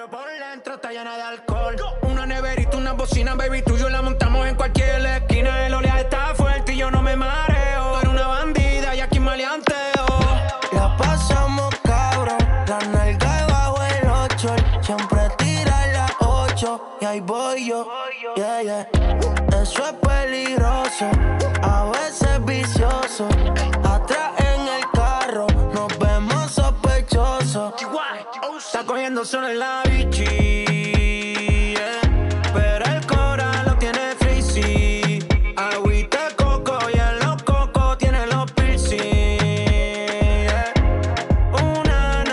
pero por dentro está llena de alcohol. Una neverita, una bocina, baby, tú y yo la montamos en cualquier esquina. El oleaje está fuerte y yo no me mareo. Tú eres una bandida y aquí maleanteo. La pasamos cabrón, la nalga debajo el 8. Siempre tira las 8 y ahí voy yo, yeah, yeah. Eso es peligroso, a veces vicioso. Atrás en el carro, nos vemos sospechosos. Está cogiendo solo en la bichi, yeah. Pero el cora lo tiene frizzy. Agüita de coco y en los cocos tiene los piercing, yeah. Una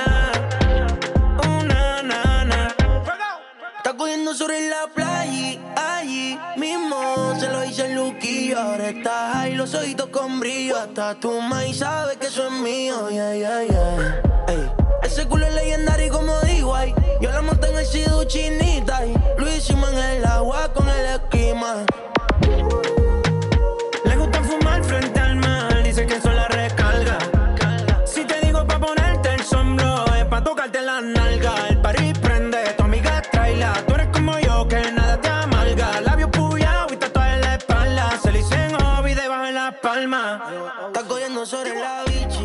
nana. Está cogiendo sobre la playa, allí mismo se lo hice el Luquillo. Ahora estás ahí, los ojitos con brillo. Hasta tu maíz sabe que eso es mío, yeah, yeah, yeah. Ey. Ese culo es legendario como digo, ay. Yo la monté en el Sidu chinita y lo hicimos en el agua con el esquema. Le gusta fumar frente al mar, dice que eso la recarga. Si te digo pa' ponerte el sombro, es pa' tocarte la nalga. El party prende, tu amiga tráela. Tú eres como yo, que nada te amarga. Labios puyados y tatuajes en la espalda. Se le hice en hobby debajo en la palma. Está cogiendo sobre la bicha.